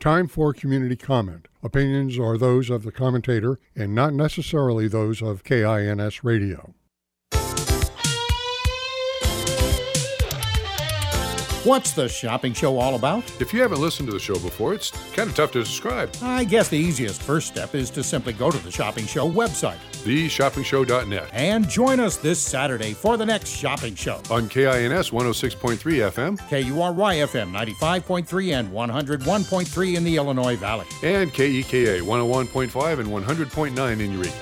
Time for community comment. Opinions are those of the commentator and not necessarily those of KINS Radio. What's the shopping show all about? If you haven't listened to the show before, it's kind of tough to describe. I guess the easiest first step is to simply go to the Shopping Show website, theshoppingshow.net, and join us this Saturday for the next shopping show. On KINS 106.3 FM, KURY FM 95.3 and 101.3 in the Illinois Valley, and KEKA 101.5 and 100.9 in Eureka.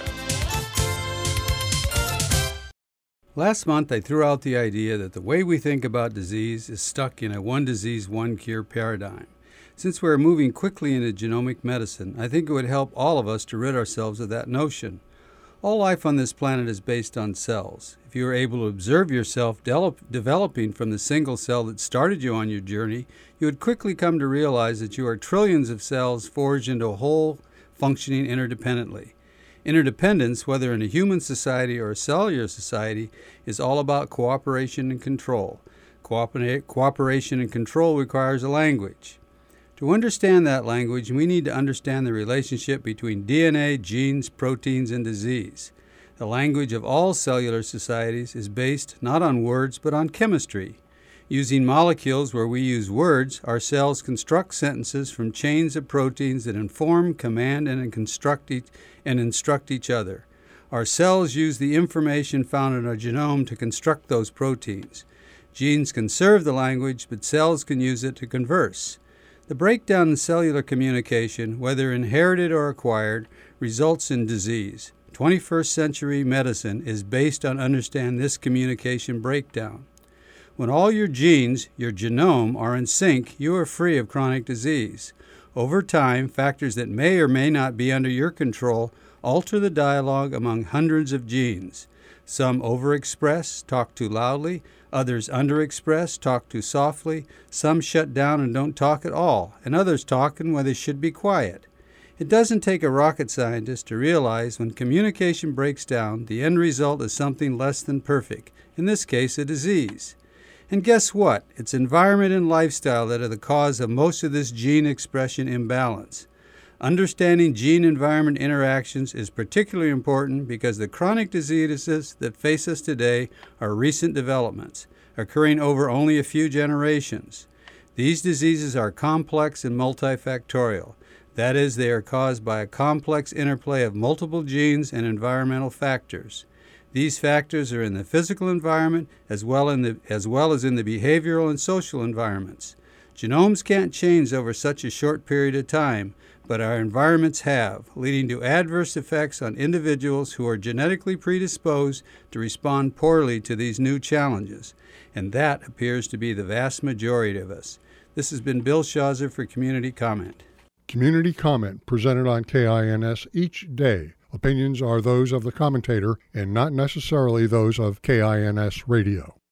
Last month, I threw out the idea that the way we think about disease is stuck in a one disease, one cure paradigm. Since we're moving quickly into genomic medicine, I think it would help all of us to rid ourselves of that notion. All life on this planet is based on cells. If you are able to observe yourself developing from the single cell that started you on your journey, you would quickly come to realize that you are trillions of cells forged into a whole functioning interdependently. Interdependence, whether in a human society or a cellular society, is all about cooperation and control. Cooperation and control requires a language. To understand that language, we need to understand the relationship between DNA, genes, proteins, and disease. The language of all cellular societies is based not on words but on chemistry. Using molecules where we use words, our cells construct sentences from chains of proteins that inform, command, and instruct each other. Our cells use the information found in our genome to construct those proteins. Genes can serve the language, but cells can use it to converse. The breakdown in cellular communication, whether inherited or acquired, results in disease. 21st century medicine is based on understanding this communication breakdown. When all your genes, your genome, are in sync, you are free of chronic disease. Over time, factors that may or may not be under your control alter the dialogue among hundreds of genes. Some overexpress, talk too loudly. Others underexpress, talk too softly. Some shut down and don't talk at all, and others talk when they should be quiet. It doesn't take a rocket scientist to realize when communication breaks down, the end result is something less than perfect, in this case a disease. And guess what? It's environment and lifestyle that are the cause of most of this gene expression imbalance. Understanding gene-environment interactions is particularly important because the chronic diseases that face us today are recent developments, occurring over only a few generations. These diseases are complex and multifactorial. That is, they are caused by a complex interplay of multiple genes and environmental factors. These factors are in the physical environment as well as in the behavioral and social environments. Genomes can't change over such a short period of time, but our environments have, leading to adverse effects on individuals who are genetically predisposed to respond poorly to these new challenges. And that appears to be the vast majority of us. This has been Bill Schauser for Community Comment. Community comment presented on KINS each day. Opinions are those of the commentator and not necessarily those of KINS Radio.